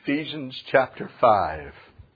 Ephesians chapter 5.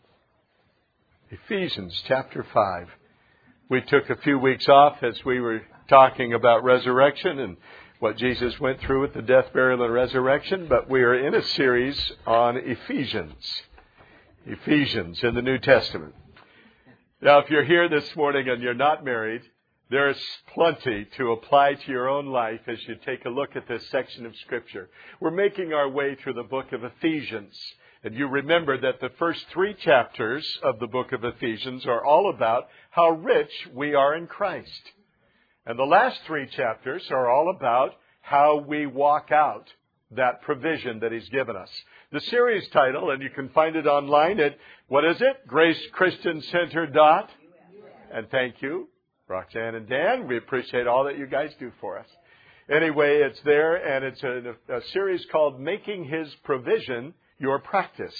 Ephesians chapter 5. We took a few weeks off as we were talking about resurrection and what Jesus went through with the death, burial, and resurrection, but we are in a series on Ephesians. Ephesians in the New Testament. Now, if you're here this morning and you're not married, there's plenty to apply to your own life as you take a look at this section of Scripture. We're making our way through the book of Ephesians. And you remember that the first 3 chapters of the book of Ephesians are all about how rich we are in Christ. And the last 3 chapters are all about how we walk out that provision that He's given us. The series title, and you can find it online at, what is it? GraceChristianCenter. And thank you, Roxanne and Dan. We appreciate all that you guys do for us. Anyway, it's there, and it's a series called Making His Provision Your Practice.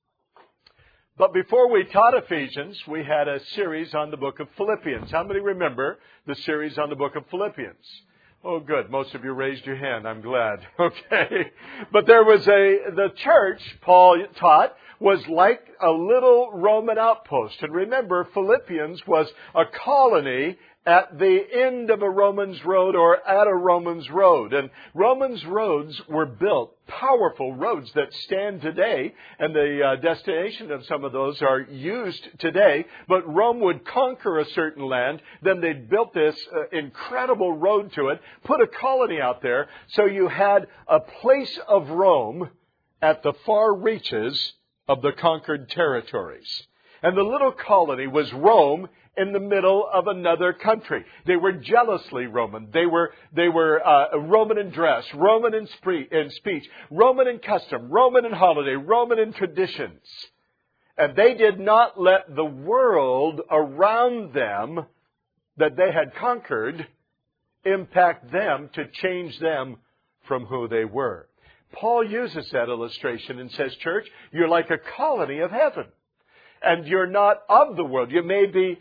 But before we taught Ephesians, we had a series on the book of Philippians. How many remember the series on the book of Philippians? Oh, good. Most of you raised your hand. I'm glad. Okay. But there was the church, Paul taught, was like a little Roman outpost. And remember, Philippians was a colony at the end of a Roman's road or at a Roman's road. And Roman's roads were built, powerful roads that stand today, and the destination of some of those are used today. But Rome would conquer a certain land, then they built this incredible road to it, put a colony out there, so you had a place of Rome at the far reaches of the conquered territories. And the little colony was Rome in the middle of another country. They were jealously Roman. They were Roman in dress, Roman in speech, Roman in custom, Roman in holiday, Roman in traditions. And they did not let the world around them that they had conquered impact them to change them from who they were. Paul uses that illustration and says, church, you're like a colony of heaven. And you're not of the world. You may be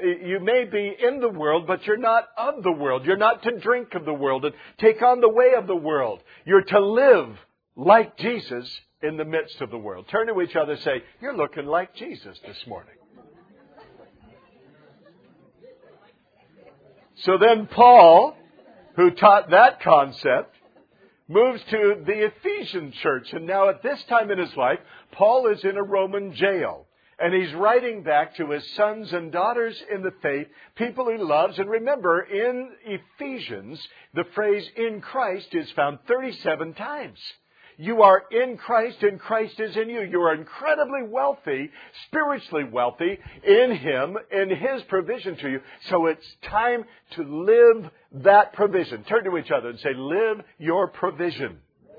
in the world, but you're not of the world. You're not to drink of the world and take on the way of the world. You're to live like Jesus in the midst of the world. Turn to each other and say, you're looking like Jesus this morning. So then Paul, who taught that concept, moves to the Ephesian church. And now at this time in his life, Paul is in a Roman jail. And he's writing back to his sons and daughters in the faith, people he loves. And remember, in Ephesians, the phrase in Christ is found 37 times. You are in Christ and Christ is in you. You are incredibly wealthy, spiritually wealthy in Him, in His provision to you. So it's time to live that provision. Turn to each other and say, live your provision.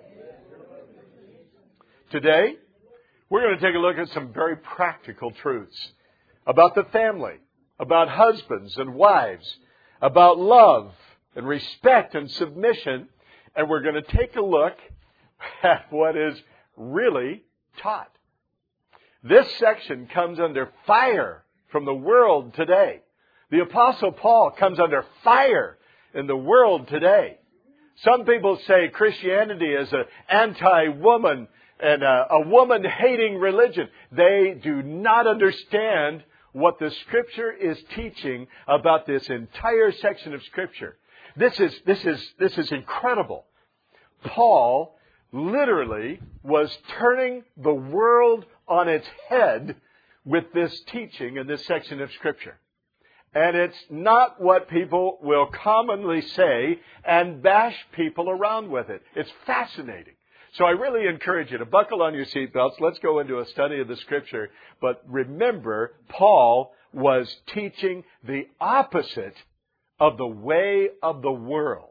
Today, we're going to take a look at some very practical truths about the family, about husbands and wives, about love and respect and submission. And we're going to take a look at what is really taught. This section comes under fire from the world today. The Apostle Paul comes under fire in the world today. Some people say Christianity is an anti-woman and a woman-hating religion. They do not understand what the Scripture is teaching about this entire section of Scripture. This is incredible. Paul literally was turning the world on its head with this teaching in this section of Scripture. And it's not what people will commonly say and bash people around with it. It's fascinating. So I really encourage you to buckle on your seatbelts. Let's go into a study of the Scripture. But remember, Paul was teaching the opposite of the way of the world.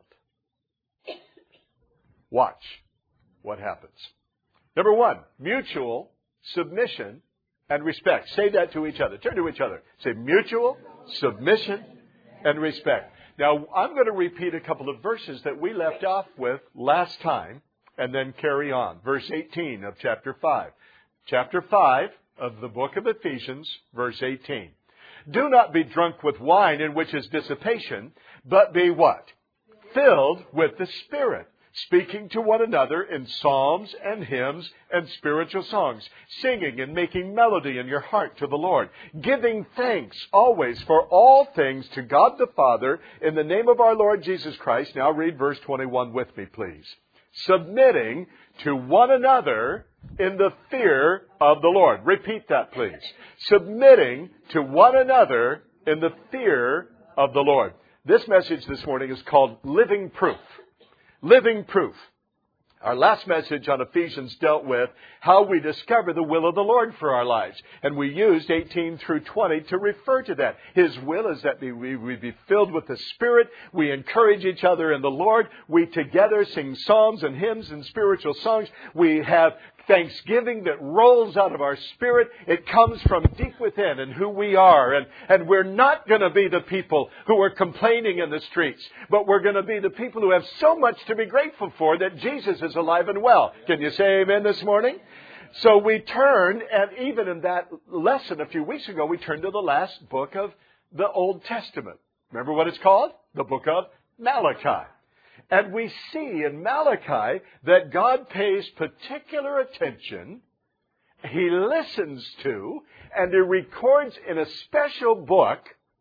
Watch what happens. Number 1, mutual submission and respect. Say that to each other. Turn to each other. Say mutual submission and respect. Now, I'm going to repeat a couple of verses that we left off with last time, and then carry on. Verse 18 of chapter 5. Chapter 5 of the book of Ephesians, verse 18. Do not be drunk with wine in which is dissipation, but be what? Filled with the Spirit, speaking to one another in psalms and hymns and spiritual songs, singing and making melody in your heart to the Lord, giving thanks always for all things to God the Father in the name of our Lord Jesus Christ. Now read verse 21 with me, please. Submitting to one another in the fear of the Lord. Repeat that, please. Submitting to one another in the fear of the Lord. This message this morning is called Living Proof. Living Proof. Our last message on Ephesians dealt with how we discover the will of the Lord for our lives. And we used 18 through 20 to refer to that. His will is that we be filled with the Spirit. We encourage each other in the Lord. We together sing psalms and hymns and spiritual songs. We have thanksgiving that rolls out of our spirit. It comes from deep within and who we are. And we're not going to be the people who are complaining in the streets, but we're going to be the people who have so much to be grateful for that Jesus is alive and well. Can you say amen this morning? So we turn, and even in that lesson a few weeks ago, we turned to the last book of the Old Testament. Remember what it's called? The book of Malachi. And we see in Malachi that God pays particular attention, He listens to, and He records in a special book.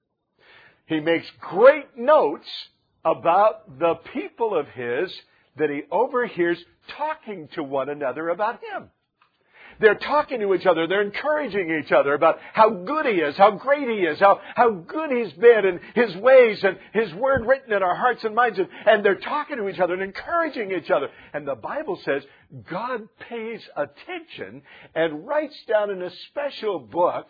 He makes great notes about the people of His that He overhears talking to one another about Him. They're talking to each other. They're encouraging each other about how good He is, how great He is, how good He's been, and His ways, and His Word written in our hearts and minds. And they're talking to each other and encouraging each other. And the Bible says God pays attention and writes down in a special book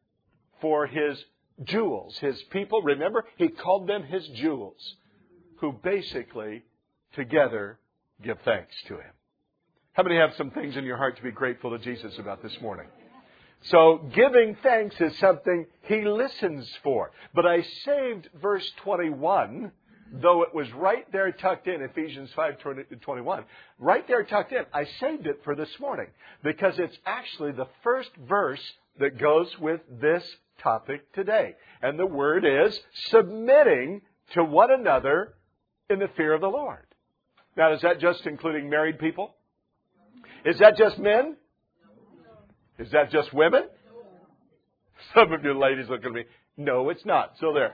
for His jewels, His people. Remember, He called them His jewels, who basically together give thanks to Him. How many have some things in your heart to be grateful to Jesus about this morning? So giving thanks is something He listens for. But I saved verse 21, though it was right there tucked in, Ephesians 5:21, right there tucked in. I saved it for this morning because it's actually the first verse that goes with this topic today. And the word is submitting to one another in the fear of the Lord. Now, is that just including married people? Is that just men? Is that just women? Some of you ladies look at me. No, it's not. So there.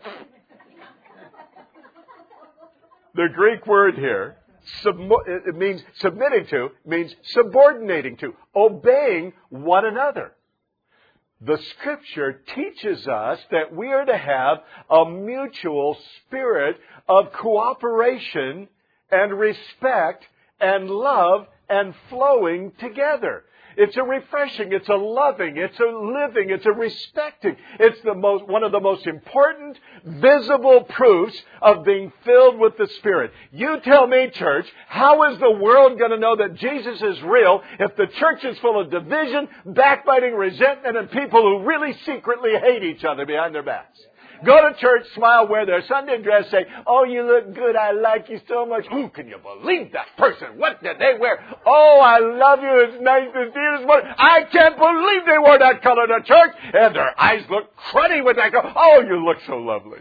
The Greek word here, it means submitting to, means subordinating to, obeying one another. The Scripture teaches us that we are to have a mutual spirit of cooperation and respect and love and flowing together. It's a refreshing, it's a loving, it's a living, it's a respecting. It's one of the most important visible proofs of being filled with the Spirit. You tell me, church, how is the world going to know that Jesus is real if the church is full of division, backbiting, resentment, and people who really secretly hate each other behind their backs? Go to church, smile, wear their Sunday dress, say, "Oh, you look good. I like you so much." Who can you believe that person? What did they wear? "Oh, I love you. It's nice to see you this morning." I can't believe they wore that color to church. And their eyes look cruddy with that color. "Oh, you look so lovely."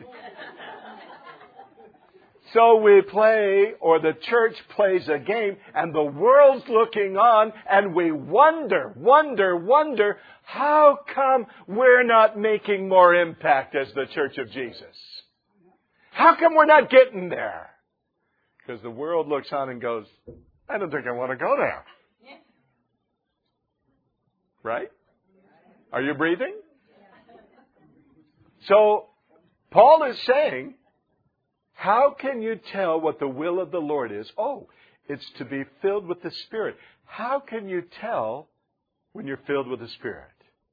So we play, or the church plays a game, and the world's looking on, and we wonder, how come we're not making more impact as the Church of Jesus? How come we're not getting there? Because the world looks on and goes, "I don't think I want to go there." Right? Are you breathing? So Paul is saying, how can you tell what the will of the Lord is? Oh, it's to be filled with the Spirit. How can you tell when you're filled with the Spirit?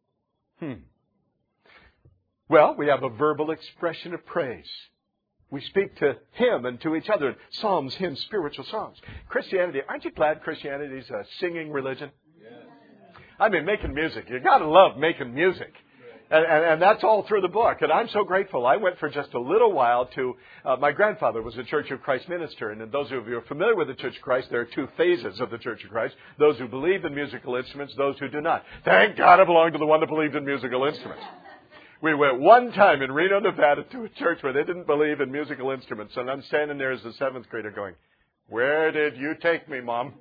Well, we have a verbal expression of praise. We speak to Him and to each other in psalms, hymns, spiritual songs. Christianity, aren't you glad Christianity is a singing religion? Yes. I mean, making music. You got to love making music. And that's all through the book. And I'm so grateful. I went for just a little while to, my grandfather was a Church of Christ minister. And those of you who are familiar with the Church of Christ, there are two phases of the Church of Christ. Those who believe in musical instruments, those who do not. Thank God I belong to the one that believed in musical instruments. We went one time in Reno, Nevada to a church where they didn't believe in musical instruments. And I'm standing there as a seventh grader going, Where did you take me, Mom?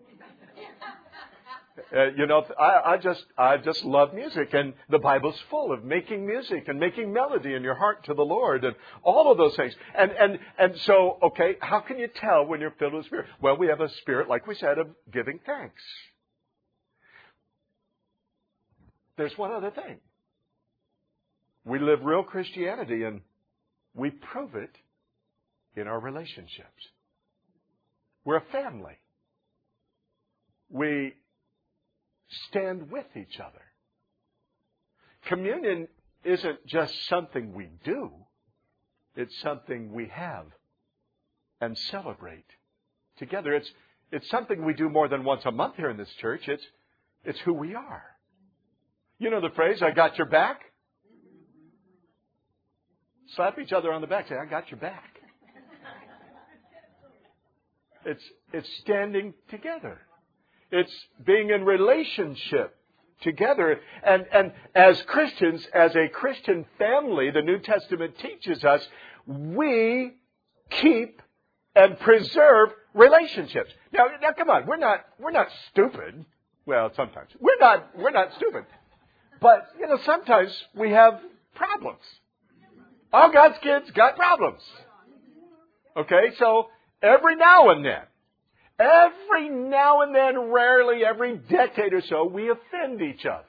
I just love music, and the Bible's full of making music and making melody in your heart to the Lord and all of those things. And so, okay, how can you tell when you're filled with the Spirit? Well, we have a spirit, like we said, of giving thanks. There's one other thing. We live real Christianity, and we prove it in our relationships. We're a family. We stand with each other. Communion isn't just something we do. It's something we have and celebrate together. It's something we do more than once a month here in this church. It's who we are. You know the phrase, I got your back? Slap each other on the back. Say, I got your back. It's standing together. It's being in relationship together. And as Christians, as a Christian family, the New Testament teaches us, we keep and preserve relationships. Now come on, we're not stupid. Well, sometimes. We're not stupid. But, sometimes we have problems. All God's kids got problems. Okay, so every now and then, rarely every decade or so, we offend each other.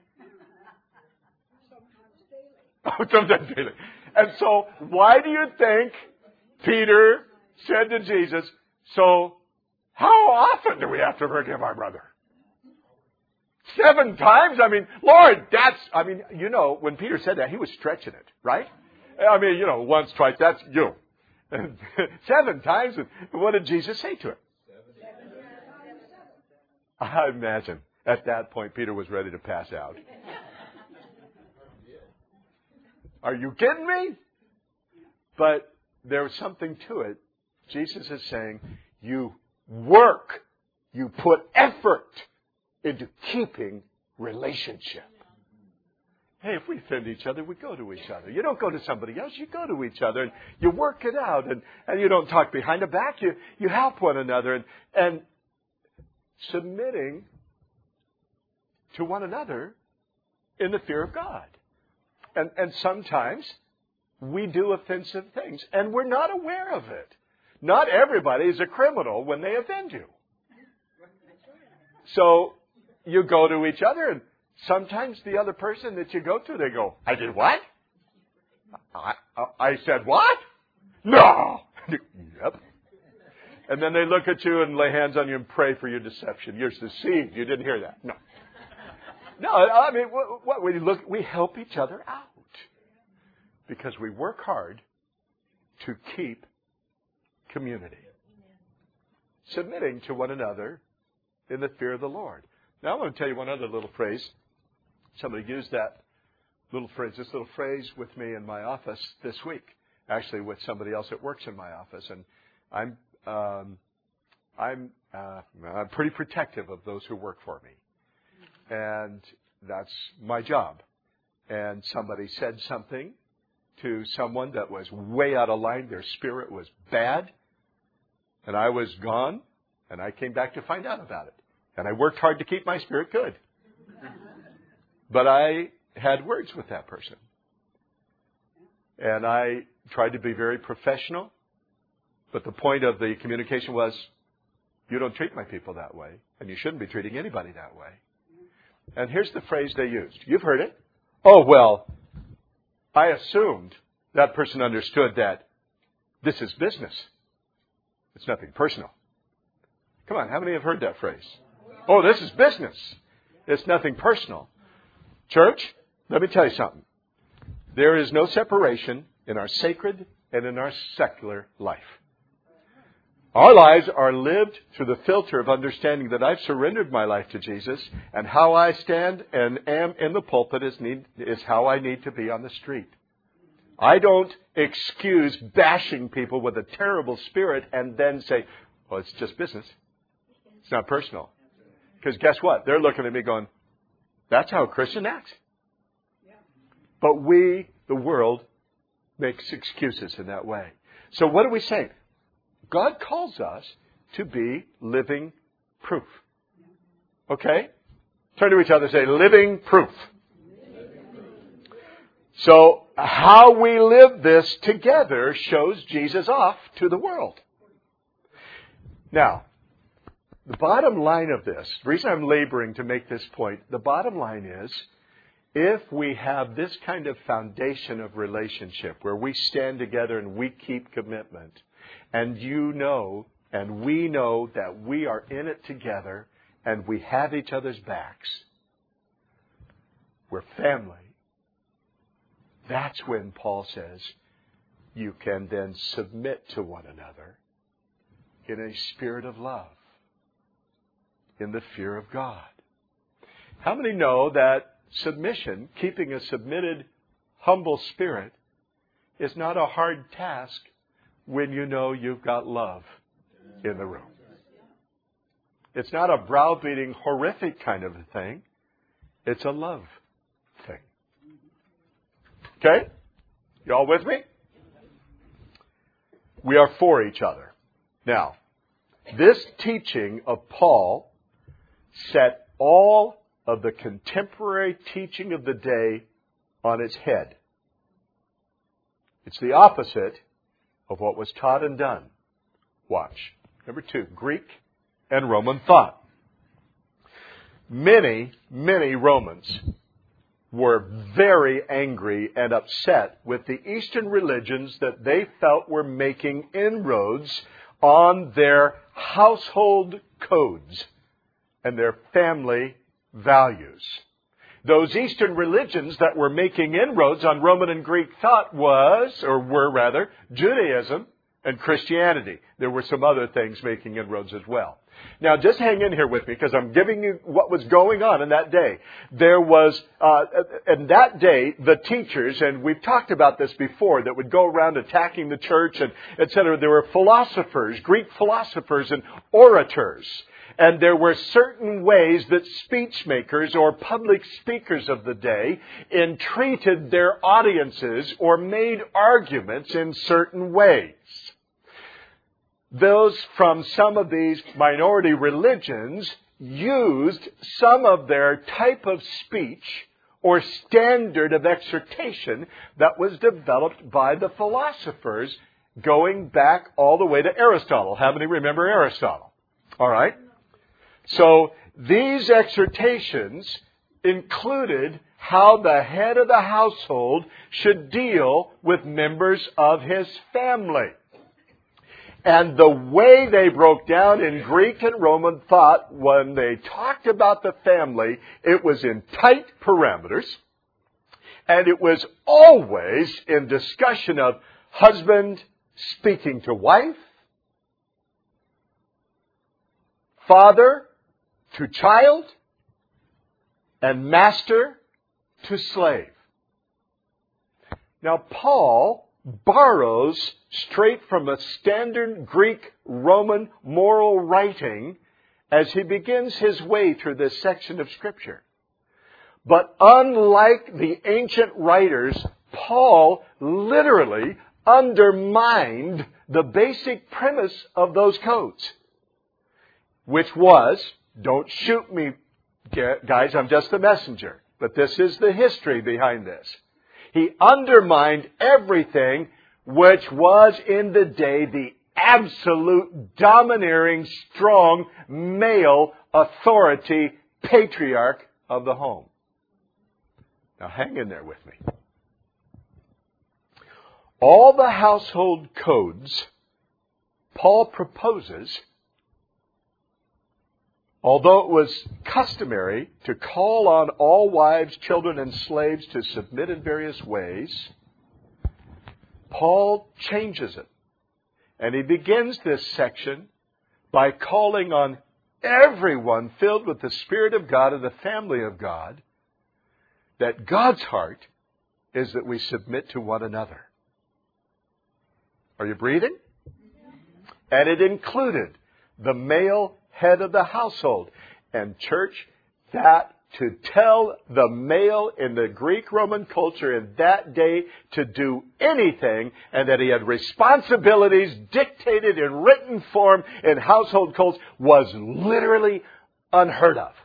Sometimes daily. And so, why do you think Peter said to Jesus, so how often do we have to forgive our brother? 7 times? I mean, Lord, when Peter said that, he was stretching it, right? I mean, once, twice, that's you. And 7 times, what did Jesus say to him? I imagine at that point Peter was ready to pass out. Are you kidding me? But there's something to it. Jesus is saying, you work, you put effort into keeping relationship. Hey, if we offend each other, we go to each other. You don't go to somebody else, you go to each other and you work it out, and you don't talk behind the back, you help one another and submitting to one another in the fear of God. And sometimes we do offensive things and we're not aware of it. Not everybody is a criminal when they offend you. So you go to each other, and sometimes the other person that you go to, they go, I did what? I said what? No! Yep. And then they look at you and lay hands on you and pray for your deception. You're deceived. You didn't hear that. No. No, I mean, we help each other out. Because we work hard to keep community. Submitting to one another in the fear of the Lord. Now I want to tell you one other little phrase. Somebody used this little phrase with me in my office this week. Actually with somebody else that works in my office. And I'm pretty protective of those who work for me. And that's my job. And somebody said something to someone that was way out of line. Their spirit was bad. And I was gone. And I came back to find out about it. And I worked hard to keep my spirit good. But I had words with that person. And I tried to be very professional. But the point of the communication was, you don't treat my people that way. And you shouldn't be treating anybody that way. And here's the phrase they used. You've heard it. Oh, well, I assumed that person understood that this is business. It's nothing personal. Come on, how many have heard that phrase? Oh, this is business. It's nothing personal. Church, let me tell you something. There is no separation in our sacred and in our secular life. Our lives are lived through the filter of understanding that I've surrendered my life to Jesus, and how I stand and am in the pulpit is how I need to be on the street. I don't excuse bashing people with a terrible spirit and then say, well, it's just business. It's not personal. Because guess what? They're looking at me going, that's how a Christian acts. But we, the world, makes excuses in that way. So what are we saying? God calls us to be living proof. Okay? Turn to each other and say, living proof. So, how we live this together shows Jesus off to the world. Now, the bottom line of this, the reason I'm laboring to make this point, the bottom line is, if we have this kind of foundation of relationship where we stand together and we keep commitment, and you know and we know that we are in it together and we have each other's backs, we're family. That's when Paul says you can then submit to one another in a spirit of love, in the fear of God. How many know that submission, keeping a submitted, humble spirit, is not a hard task when you know you've got love in the room? It's not a browbeating, horrific kind of a thing. It's a love thing. Okay? You all with me? We are for each other. Now, this teaching of Paul set all of the contemporary teaching of the day on its head. It's the opposite of what was taught and done. Watch. Number 2, Greek and Roman thought. Many Romans were very angry and upset with the Eastern religions that they felt were making inroads on their household codes and their family values. Those Eastern religions that were making inroads on Roman and Greek thought were Judaism and Christianity. There were some other things making inroads as well. Now, just hang in here with me because I'm giving you what was going on in that day. There was, in that day, the teachers, and we've talked about this before, that would go around attacking the church and etc. There were philosophers, Greek philosophers and orators. And there were certain ways that speech makers or public speakers of the day entreated their audiences or made arguments in certain ways. Those from some of these minority religions used some of their type of speech or standard of exhortation that was developed by the philosophers going back all the way to Aristotle. How many remember Aristotle? All right. So these exhortations included how the head of the household should deal with members of his family. And the way they broke down in Greek and Roman thought, when they talked about the family, it was in tight parameters. And it was always in discussion of husband speaking to wife, father to child, and master to slave. Now, Paul borrows straight from a standard Greek-Roman moral writing as he begins his way through this section of Scripture. But unlike the ancient writers, Paul literally undermined the basic premise of those codes, which was, don't shoot me, guys, I'm just the messenger. But this is the history behind this. He undermined everything which was in the day the absolute domineering, strong, male authority patriarch of the home. Now hang in there with me. All the household codes Paul proposes, although it was customary to call on all wives, children, and slaves to submit in various ways, Paul changes it. And he begins this section by calling on everyone filled with the Spirit of God and the family of God, that God's heart is that we submit to one another. Are you breathing? And it included the male head of the household. And church, that to tell the male in the Greek-Roman culture in that day to do anything, and that he had responsibilities dictated in written form in household codes, was literally unheard of.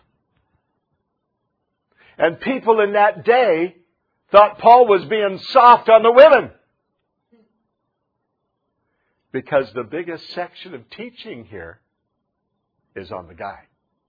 And people in that day thought Paul was being soft on the women. Because the biggest section of teaching here is on the guy.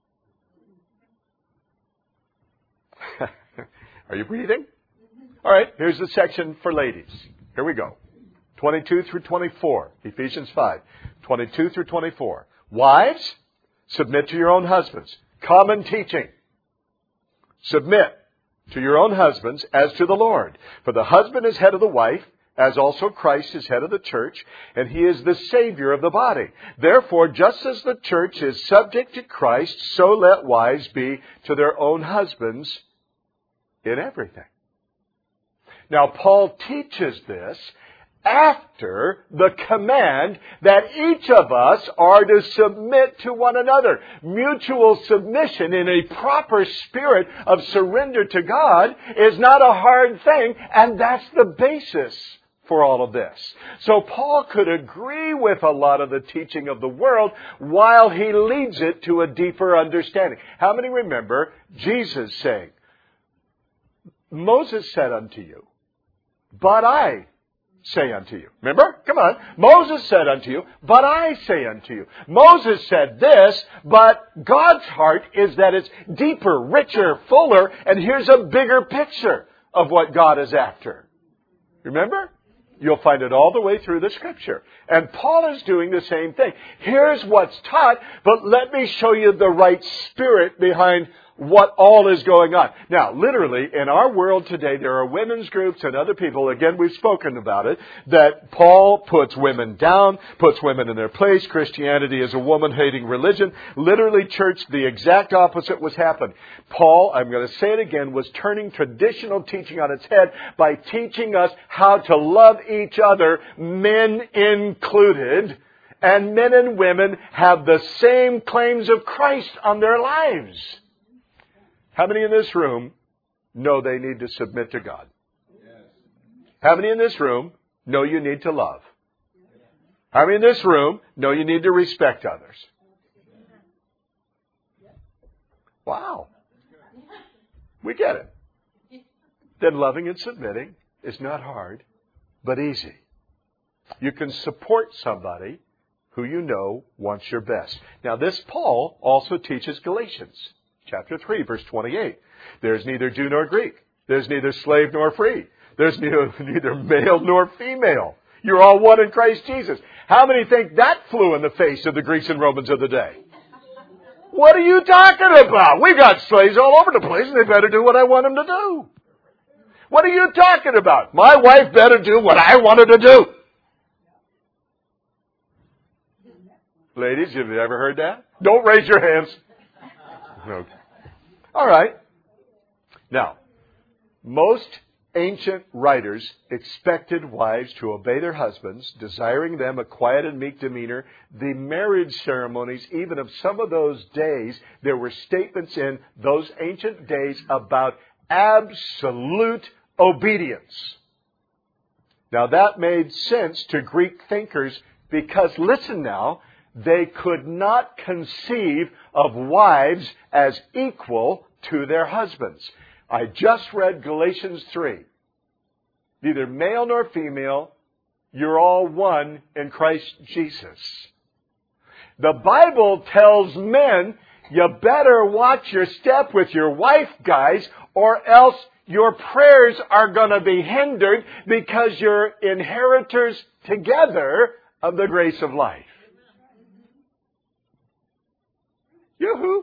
Are you breathing? All right, here's the section for ladies. Here we go. 22 through 24. Ephesians 5. 22 through 24. Wives, submit to your own husbands. Common teaching. Submit to your own husbands as to the Lord. For the husband is head of the wife, as also Christ is head of the church, and he is the Savior of the body. Therefore, just as the church is subject to Christ, so let wives be to their own husbands in everything. Now, Paul teaches this after the command that each of us are to submit to one another. Mutual submission in a proper spirit of surrender to God is not a hard thing, and that's the basis for all of this. So Paul could agree with a lot of the teaching of the world while he leads it to a deeper understanding. How many remember Jesus saying, Moses said unto you, but I say unto you. Remember? Come on. Moses said unto you, but I say unto you. Moses said this, but God's heart is that it's deeper, richer, fuller, and here's a bigger picture of what God is after. Remember? You'll find it all the way through the Scripture. And Paul is doing the same thing. Here's what's taught, but let me show you the right spirit behind what all is going on. Now, literally, in our world today, there are women's groups and other people, again, we've spoken about it, that Paul puts women down, puts women in their place. Christianity is a woman-hating religion. Literally, church, the exact opposite was happening. Paul, I'm going to say it again, was turning traditional teaching on its head by teaching us how to love each other, men included. And men and women have the same claims of Christ on their lives. How many in this room know they need to submit to God? Yes. How many in this room know you need to love? How many in this room know you need to respect others? Wow. We get it. Then loving and submitting is not hard, but easy. You can support somebody who you know wants your best. Now, this Paul also teaches Galatians. Chapter 3, verse 28. There's neither Jew nor Greek. There's neither slave nor free. There's neither male nor female. You're all one in Christ Jesus. How many think that flew in the face of the Greeks and Romans of the day? What are you talking about? We've got slaves all over the place and they better do what I want them to do. What are you talking about? My wife better do what I want her to do. Ladies, have you ever heard that? Don't raise your hands. Okay. All right. Now, most ancient writers expected wives to obey their husbands, desiring them a quiet and meek demeanor. The marriage ceremonies, even of some of those days, there were statements in those ancient days about absolute obedience. Now, that made sense to Greek thinkers because, listen now, they could not conceive of wives as equal to their husbands. I just read Galatians 3. Neither male nor female, you're all one in Christ Jesus. The Bible tells men, you better watch your step with your wife, guys, or else your prayers are going to be hindered because you're inheritors together of the grace of life. Yoo-hoo!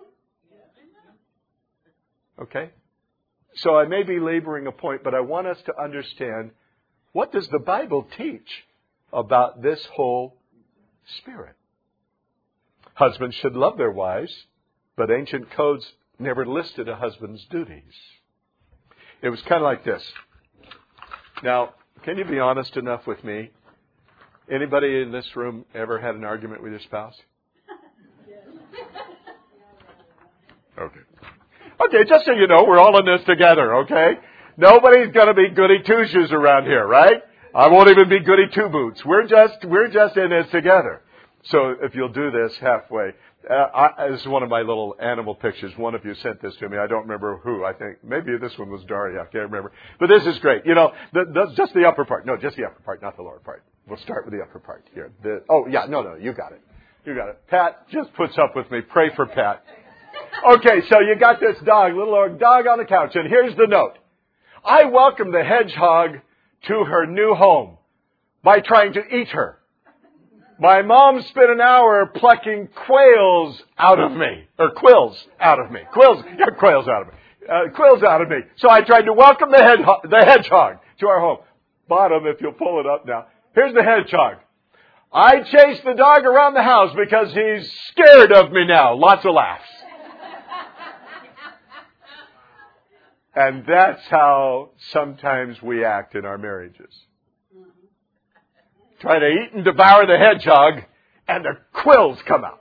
Okay? So I may be laboring a point, but I want us to understand, what does the Bible teach about this whole spirit? Husbands should love their wives, but ancient codes never listed a husband's duties. It was kind of like this. Now, can you be honest enough with me? Anybody in this room ever had an argument with your spouse? Okay. Okay, just so you know, we're all in this together, okay? Nobody's going to be goody two-shoes around here, right? I won't even be goody two-boots. We're just in this together. So if you'll do this halfway. This is one of my little animal pictures. One of you sent this to me. I don't remember who. I think maybe this one was Daria. I can't remember. But this is great. You know, just the upper part. No, just the upper part, not the lower part. We'll start with the upper part here. No, you got it. You got it. Pat just puts up with me. Pray for Pat. Okay, so you got this dog, little old dog on the couch. And here's the note. I welcome the hedgehog to her new home by trying to eat her. My mom spent an hour plucking quills out of me. Quills out of me. Quills out of me. So I tried to welcome the hedgehog to our home. Bottom, if you'll pull it up now. Here's the hedgehog. I chased the dog around the house because he's scared of me now. Lots of laughs. And that's how sometimes we act in our marriages. Try to eat and devour the hedgehog, and the quills come out.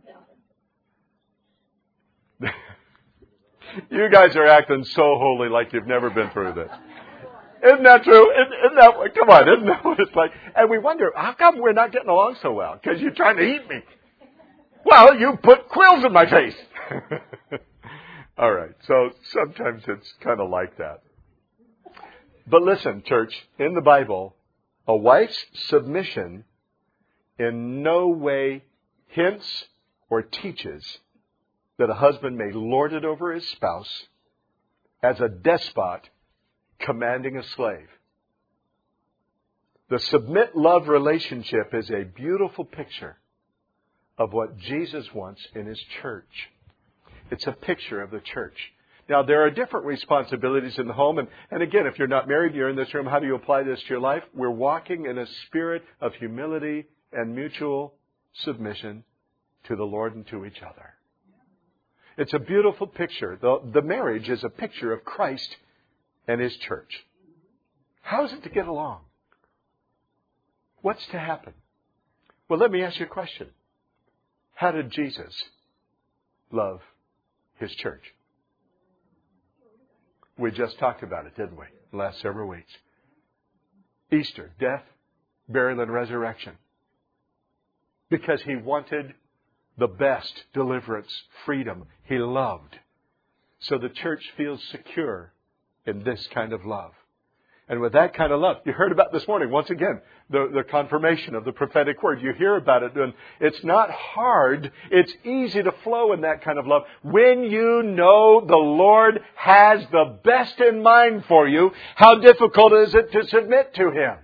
You guys are acting so holy like you've never been through this. Isn't that true? Isn't that what it's like? And we wonder, how come we're not getting along so well? Because you're trying to eat me. Well, you put quills in my face. All right, so sometimes it's kind of like that. But listen, church, in the Bible, a wife's submission in no way hints or teaches that a husband may lord it over his spouse as a despot commanding a slave. The submit-love relationship is a beautiful picture of what Jesus wants in His church. It's a picture of the church. Now, there are different responsibilities in the home. And again, if you're not married, you're in this room, how do you apply this to your life? We're walking in a spirit of humility and mutual submission to the Lord and to each other. It's a beautiful picture. The marriage is a picture of Christ and His church. How is it to get along? What's to happen? Well, let me ask you a question. How did Jesus love His church? We just talked about it, didn't we, the last several weeks? Easter, death, burial, and resurrection. Because He wanted the best deliverance, freedom. He loved. So the church feels secure in this kind of love. And with that kind of love, you heard about this morning, once again, the confirmation of the prophetic word. You hear about it, and it's not hard. It's easy to flow in that kind of love. When you know the Lord has the best in mind for you, how difficult is it to submit to Him?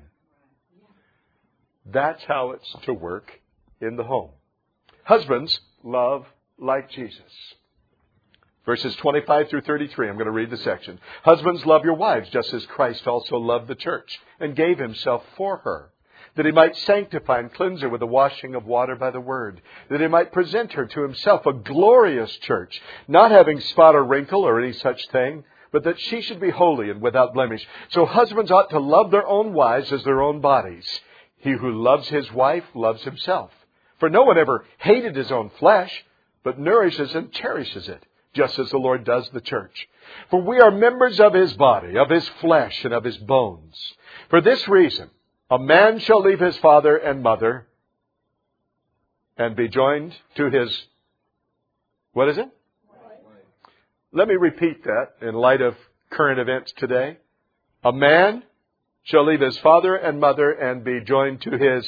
That's how it's to work in the home. Husbands, love like Jesus. Verses 25 through 33, I'm going to read the section. Husbands, love your wives, just as Christ also loved the church and gave Himself for her, that He might sanctify and cleanse her with the washing of water by the word, that He might present her to Himself a glorious church, not having spot or wrinkle or any such thing, but that she should be holy and without blemish. So husbands ought to love their own wives as their own bodies. He who loves his wife loves himself. For no one ever hated his own flesh, but nourishes and cherishes it, just as the Lord does the church. For we are members of His body, of His flesh, and of His bones. For this reason, a man shall leave his father and mother and be joined to his... What is it? Let me repeat that in light of current events today. A man shall leave his father and mother and be joined to his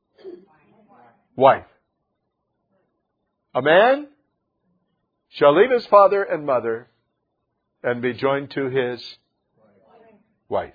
wife. A man shall leave his father and mother and be joined to his wife.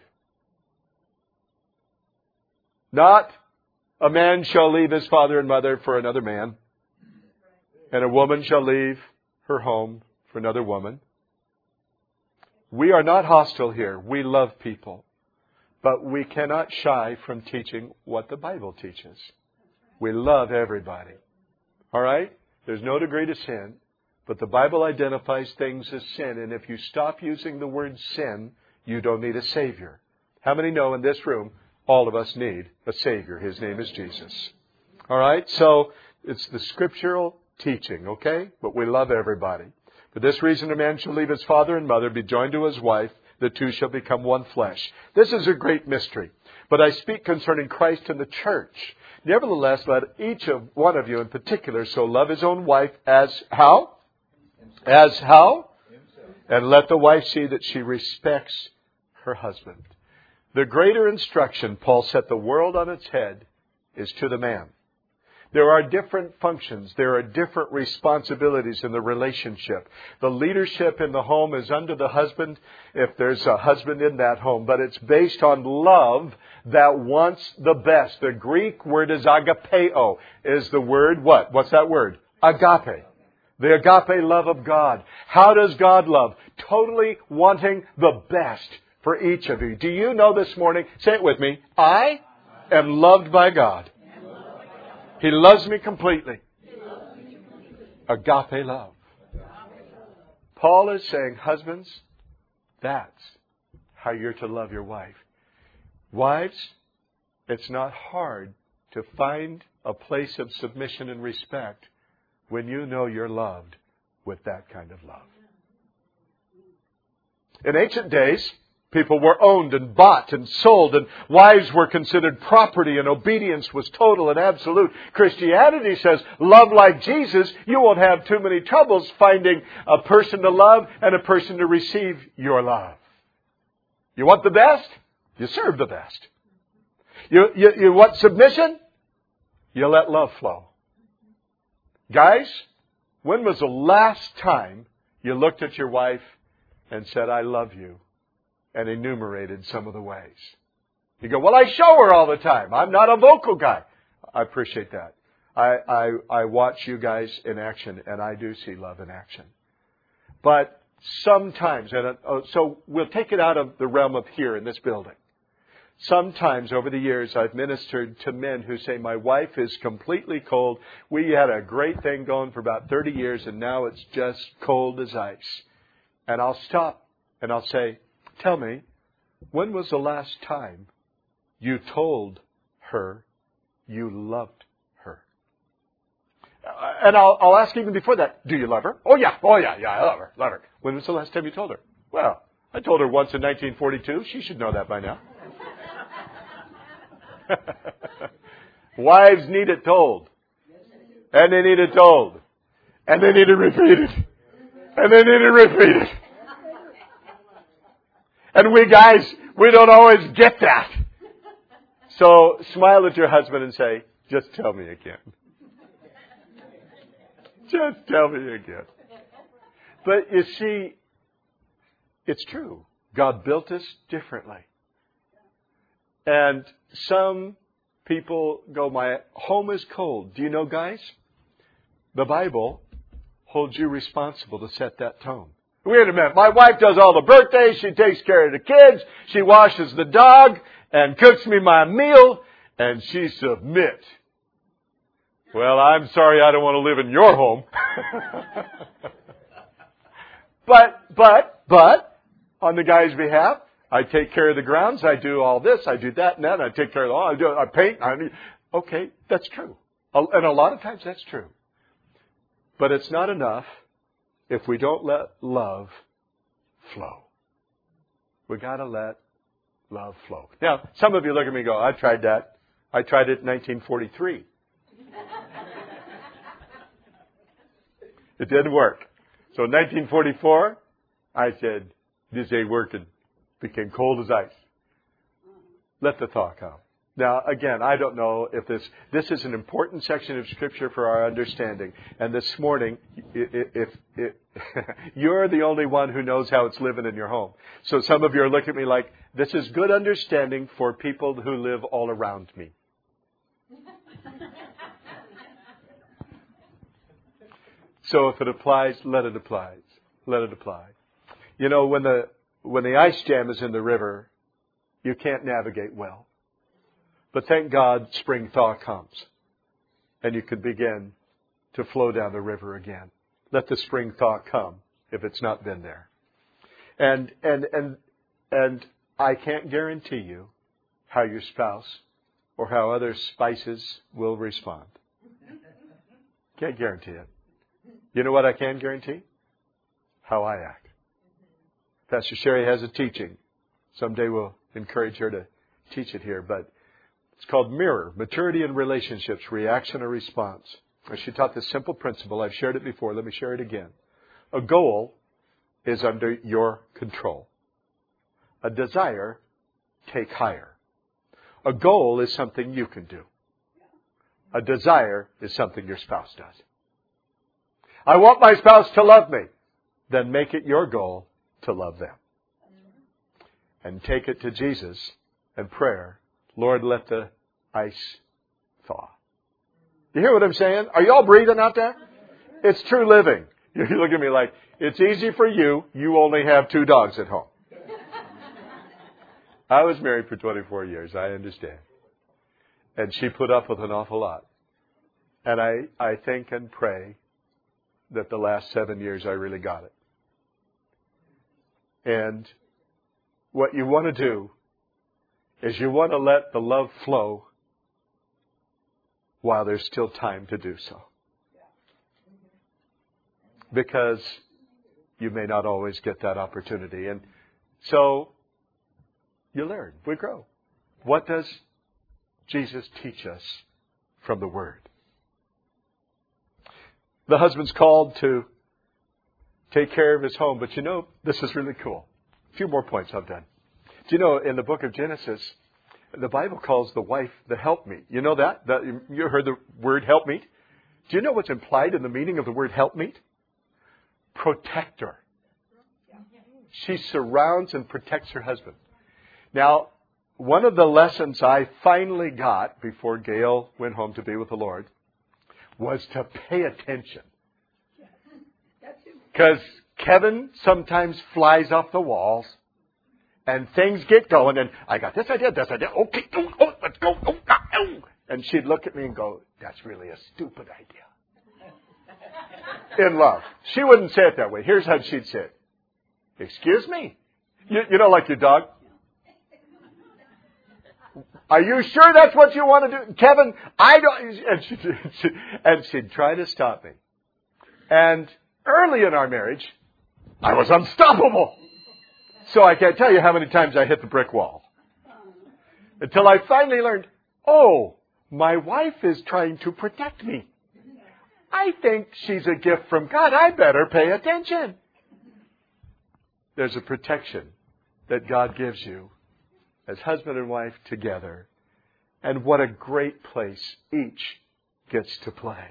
Not a man shall leave his father and mother for another man, and a woman shall leave her home for another woman. We are not hostile here. We love people. But we cannot shy from teaching what the Bible teaches. We love everybody. All right? There's no degree to sin. But the Bible identifies things as sin. And if you stop using the word sin, you don't need a Savior. How many know in this room, all of us need a Savior? His name is Jesus. All right? So it's the scriptural teaching, okay? But we love everybody. For this reason a man shall leave his father and mother, be joined to his wife, the two shall become one flesh. This is a great mystery. But I speak concerning Christ and the church. Nevertheless, let each one of you in particular so love his own wife as how? As how? And let the wife see that she respects her husband. The greater instruction, Paul set the world on its head, is to the man. There are different functions. There are different responsibilities in the relationship. The leadership in the home is under the husband, if there's a husband in that home. But it's based on love that wants the best. The Greek word is agapeo. Is the word what? What's that word? Agape. The agape love of God. How does God love? Totally wanting the best for each of you. Do you know this morning? Say it with me. I am loved by God. He loves me completely. Agape love. Paul is saying, husbands, that's how you're to love your wife. Wives, it's not hard to find a place of submission and respect when you know you're loved with that kind of love. In ancient days, people were owned and bought and sold, and wives were considered property, and obedience was total and absolute. Christianity says, love like Jesus, you won't have too many troubles finding a person to love and a person to receive your love. You want the best? You serve the best. You want submission? You let love flow. Guys, when was the last time you looked at your wife and said, I love you? And enumerated some of the ways. You go, well, I show her all the time. I'm not a vocal guy. I appreciate that. I watch you guys in action, and I do see love in action. But sometimes, so we'll take it out of the realm of here in this building. Sometimes over the years, I've ministered to men who say, my wife is completely cold. We had a great thing going for about 30 years, and now it's just cold as ice. And I'll stop, and I'll say, tell me, when was the last time you told her you loved her? And I'll ask even before that, do you love her? Oh yeah, I love her. When was the last time you told her? Well, I told her once in 1942. She should know that by now. Wives need it told. And they need it told. And they need it repeated. And they need it repeated. And we guys, we don't always get that. So smile at your husband and say, just tell me again. Just tell me again. But you see, it's true. God built us differently. And some people go, my home is cold. Do you know, guys? The Bible holds you responsible to set that tone. Wait a minute. My wife does all the birthdays. She takes care of the kids. She washes the dog and cooks me my meal. And she submits. Well, I'm sorry I don't want to live in your home. But, on the guy's behalf, I take care of the grounds. I do all this. I do that and that. I take care of all. I paint. Okay, that's true. And a lot of times that's true. But it's not enough if we don't let love flow. We got to let love flow. Now, some of you look at me and go, I tried that. I tried it in 1943. It didn't work. So in 1944, I said, this ain't working. Became cold as ice. Let the thaw come. Now, again, I don't know if this is an important section of Scripture for our understanding. And this morning, if you're the only one who knows how it's living in your home. So some of you are looking at me like, this is good understanding for people who live all around me. So if it applies, let it apply. Let it apply. You know, when the ice jam is in the river, you can't navigate well. But thank God spring thaw comes. And you can begin to flow down the river again. Let the spring thaw come if it's not been there. And I can't guarantee you how your spouse or how other spouses will respond. Can't guarantee it. You know what I can guarantee? how I act. Pastor Sherry has a teaching. Someday we'll encourage her to teach it here, but it's called Mirror, Maturity in Relationships, Reaction or Response. And she taught this simple principle. I've shared it before. Let me share it again. A goal is under your control. A desire, take higher. A goal is something you can do. A desire is something your spouse does. I want my spouse to love me. Then make it your goal to love them. And take it to Jesus and prayer. Lord, let the ice thaw. You hear what I'm saying? Are you all breathing out there? It's true living. You look at me like, it's easy for you. You only have 2 dogs at home. I was married for 24 years. I understand. And she put up with an awful lot. And I think and pray that the last 7 years I really got it. And what you want to do is you want to let the love flow while there's still time to do so. Because you may not always get that opportunity. And so you learn. We grow. What does Jesus teach us from the Word? The husband's called to take care of his home. But you know, this is really cool. A few more points I'm done. Do you know, in the book of Genesis, the Bible calls the wife the helpmeet. You know that? You heard the word helpmeet? Do you know what's implied in the meaning of the word helpmeet? Protector. She surrounds and protects her husband. Now, one of the lessons I finally got before Gail went home to be with the Lord was to pay attention. Because Kevin sometimes flies off the walls and things get going and I got this idea, okay, let's go, and she'd look at me and go, that's really a stupid idea. In love. She wouldn't say it that way. Here's how she'd say it. Excuse me? You know, like your dog? Are you sure that's what you want to do? Kevin, I don't... And she'd try to stop me. And early in our marriage, I was unstoppable. So I can't tell you how many times I hit the brick wall. Until I finally learned, oh, my wife is trying to protect me. I think she's a gift from God. I better pay attention. There's a protection that God gives you as husband and wife together. And what a great place each gets to play.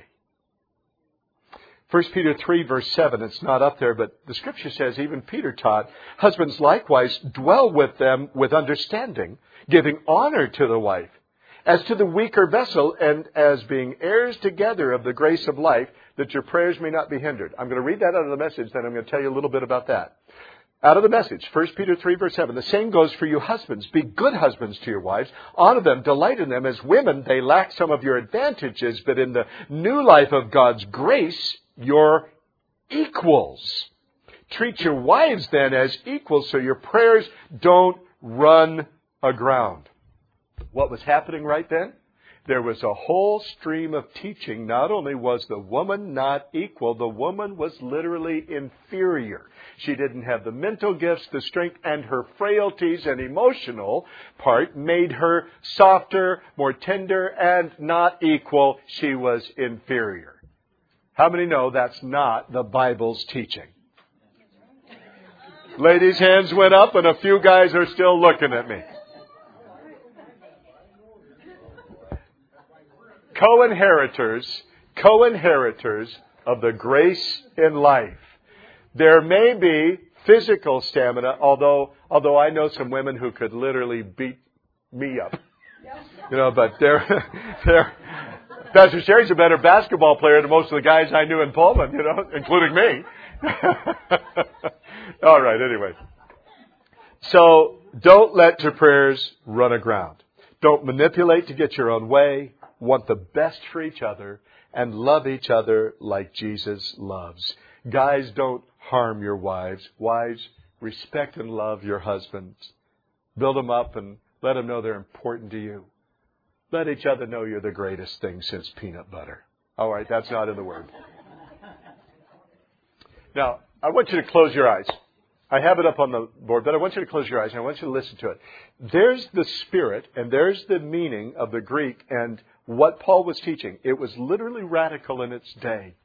1 Peter 3 verse 7, it's not up there, but the Scripture says, even Peter taught, husbands likewise dwell with them with understanding, giving honor to the wife, as to the weaker vessel, and as being heirs together of the grace of life, that your prayers may not be hindered. I'm going to read that out of the message, then I'm going to tell you a little bit about that. Out of the message, 1 Peter 3 verse 7, the same goes for you husbands. Be good husbands to your wives. Honor them, delight in them. As women, they lack some of your advantages, but in the new life of God's grace, you're equals. Treat your wives then as equals so your prayers don't run aground. What was happening right then? There was a whole stream of teaching. Not only was the woman not equal, the woman was literally inferior. She didn't have the mental gifts, the strength, and her frailties and emotional part made her softer, more tender, and not equal. She was inferior. How many know that's not the Bible's teaching? Ladies' hands went up, and a few guys are still looking at me. Co-inheritors of the grace in life. There may be physical stamina, although I know some women who could literally beat me up. You know, but Pastor Sherry's a better basketball player than most of the guys I knew in Pullman, you know, including me. All right, anyway. So don't let your prayers run aground. Don't manipulate to get your own way. Want the best for each other and love each other like Jesus loves. Guys, don't harm your wives. Wives, respect and love your husbands. Build them up and let them know they're important to you. Let each other know you're the greatest thing since peanut butter. All right, that's not in the Word. Now, I want you to close your eyes. I have it up on the board, but I want you to close your eyes and I want you to listen to it. There's the spirit and there's the meaning of the Greek and what Paul was teaching. It was literally radical in its day.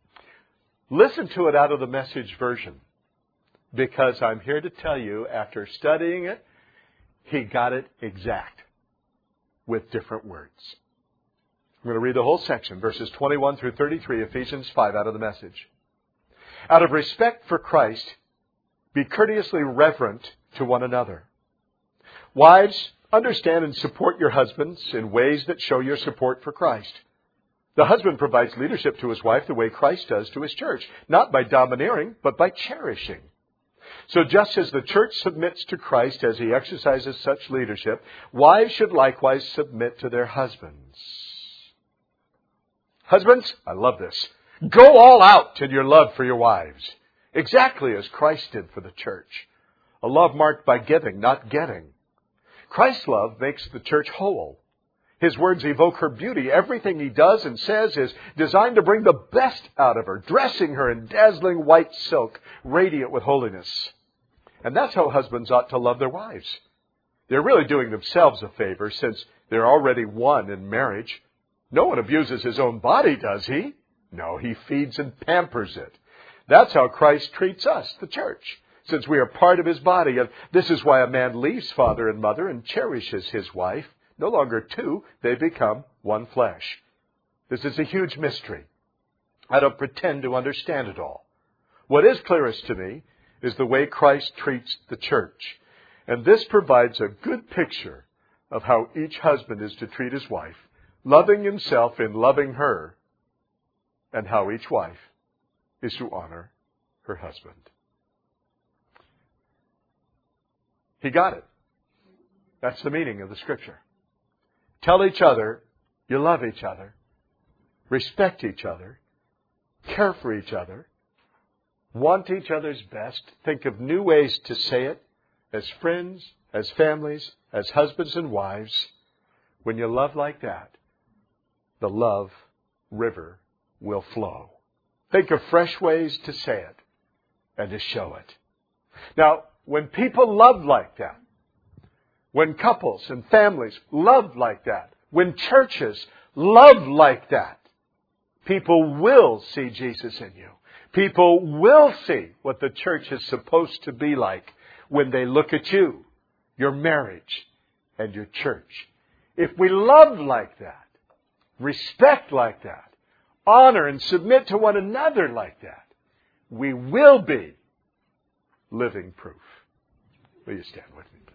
Listen to it out of the Message version, because I'm here to tell you, after studying it, he got it exact with different words. I'm going to read the whole section, verses 21 through 33, Ephesians 5 out of the Message. Out of respect for Christ, be courteously reverent to one another. Wives, understand and support your husbands in ways that show your support for Christ. The husband provides leadership to his wife the way Christ does to his church, not by domineering, but by cherishing. So just as the church submits to Christ as he exercises such leadership, wives should likewise submit to their husbands. Husbands, I love this. Go all out in your love for your wives, exactly as Christ did for the church. A love marked by giving, not getting. Christ's love makes the church whole. His words evoke her beauty. Everything he does and says is designed to bring the best out of her, dressing her in dazzling white silk, radiant with holiness. And that's how husbands ought to love their wives. They're really doing themselves a favor since they're already one in marriage. No one abuses his own body, does he? No, he feeds and pampers it. That's how Christ treats us, the church, since we are part of his body. And this is why a man leaves father and mother and cherishes his wife. No longer two, they become one flesh. This is a huge mystery. I don't pretend to understand it all. What is clearest to me is the way Christ treats the church. And this provides a good picture of how each husband is to treat his wife, loving himself in loving her, and how each wife is to honor her husband. He got it. That's the meaning of the Scripture. Tell each other you love each other, respect each other, care for each other, want each other's best, think of new ways to say it, as friends, as families, as husbands and wives. When you love like that, the love river will flow. Think of fresh ways to say it and to show it. Now, when people love like that, when couples and families love like that, when churches love like that, people will see Jesus in you. People will see what the church is supposed to be like when they look at you, your marriage, and your church. If we love like that, respect like that, honor and submit to one another like that, we will be living proof. Will you stand with me, please?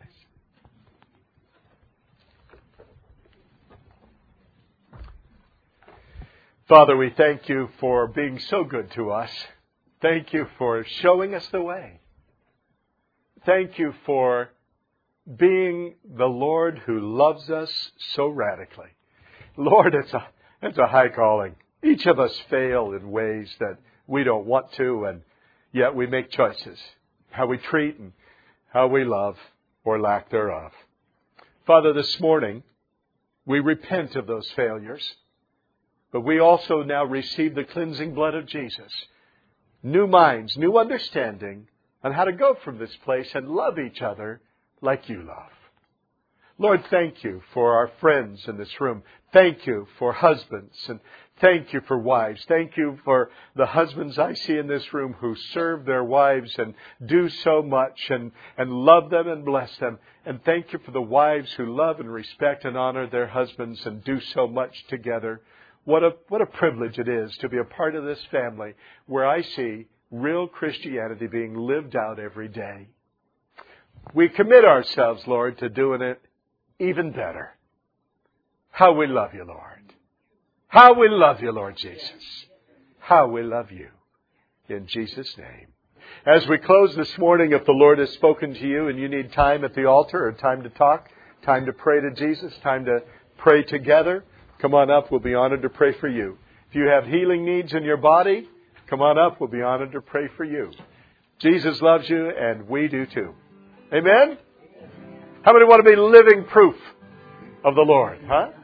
Father, we thank you for being so good to us. Thank you for showing us the way. Thank you for being the Lord who loves us so radically. Lord, it's a high calling. Each of us fail in ways that we don't want to, and yet we make choices. How we treat and how we love or lack thereof. Father, this morning, we repent of those failures. But we also now receive the cleansing blood of Jesus. New minds, new understanding on how to go from this place and love each other like you love. Lord, thank you for our friends in this room. Thank you for husbands, and thank you for wives. Thank you for the husbands I see in this room who serve their wives and do so much and love them and bless them. And thank you for the wives who love and respect and honor their husbands and do so much together. What a privilege it is to be a part of this family where I see real Christianity being lived out every day. We commit ourselves, Lord, to doing it even better. How we love you, Lord. How we love you, Lord Jesus. How we love you. In Jesus' name. As we close this morning, if the Lord has spoken to you and you need time at the altar or time to talk, time to pray to Jesus, time to pray together, come on up. We'll be honored to pray for you. If you have healing needs in your body, come on up. We'll be honored to pray for you. Jesus loves you, and we do too. Amen? How many want to be living proof of the Lord? Huh?